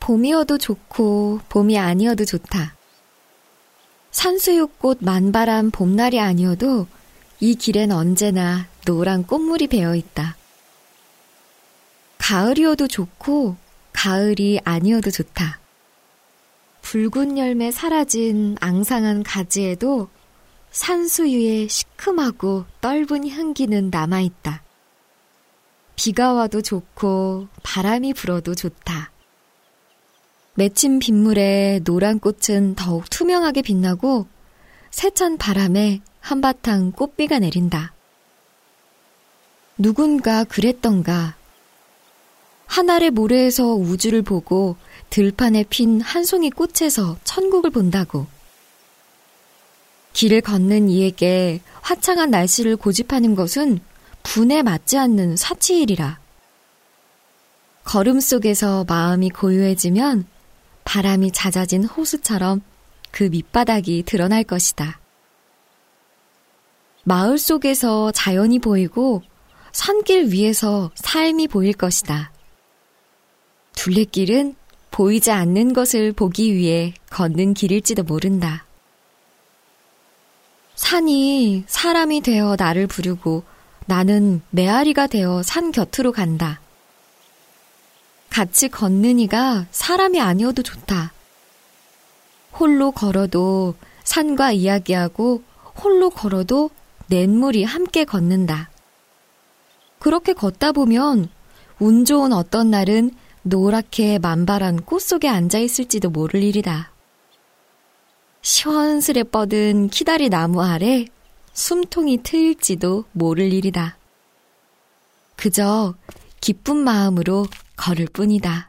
봄이어도 좋고 봄이 아니어도 좋다. 산수유꽃 만발한 봄날이 아니어도 이 길엔 언제나 노란 꽃물이 배어있다. 가을이어도 좋고 가을이 아니어도 좋다. 붉은 열매 사라진 앙상한 가지에도 산수유의 시큼하고 떫은 향기는 남아있다. 비가 와도 좋고 바람이 불어도 좋다. 맺힌 빗물에 노란 꽃은 더욱 투명하게 빛나고 세찬 바람에 한바탕 꽃비가 내린다. 누군가 그랬던가. 하늘의 모래에서 우주를 보고 들판에 핀 한 송이 꽃에서 천국을 본다고. 길을 걷는 이에게 화창한 날씨를 고집하는 것은 분에 맞지 않는 사치일이라. 걸음 속에서 마음이 고요해지면 바람이 잦아진 호수처럼 그 밑바닥이 드러날 것이다. 마을 속에서 자연이 보이고 산길 위에서 삶이 보일 것이다. 둘레길은 보이지 않는 것을 보기 위해 걷는 길일지도 모른다. 산이 사람이 되어 나를 부르고 나는 메아리가 되어 산 곁으로 간다. 같이 걷는 이가 사람이 아니어도 좋다. 홀로 걸어도 산과 이야기하고 홀로 걸어도 냇물이 함께 걷는다. 그렇게 걷다 보면 운 좋은 어떤 날은 노랗게 만발한 꽃 속에 앉아있을지도 모를 일이다. 시원스레 뻗은 키다리 나무 아래 숨통이 트일지도 모를 일이다. 그저 기쁜 마음으로 걸을 뿐이다.